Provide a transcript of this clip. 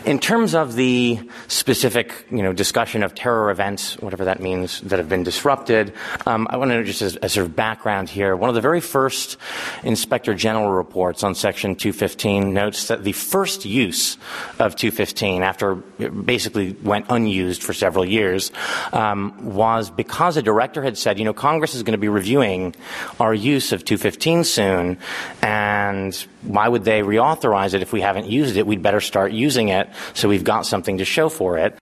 In terms of the specific, discussion of terror events, whatever that means, that have been disrupted, I want to just as sort of background here, one of the very first Inspector General reports on Section 215 notes that the first use of 215, after it basically went unused for several years, was because a director had said, Congress is going to be reviewing our use of 215 soon, and why would they reauthorize it if we haven't used it? We'd better start using it so we've got something to show for it.